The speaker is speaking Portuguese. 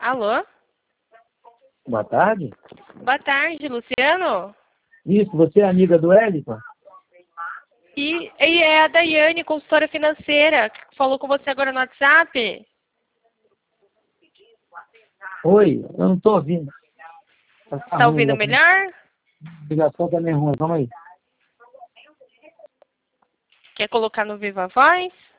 Alô? Boa tarde. Boa tarde, Luciano. Isso, você é amiga do Wellington? E é a Daiane, consultora financeira, que falou com você agora no WhatsApp. Oi, eu não tô ouvindo. Tá ouvindo melhor? A ligação tá meio ruim, vamos aí. Quer colocar no Viva Voz?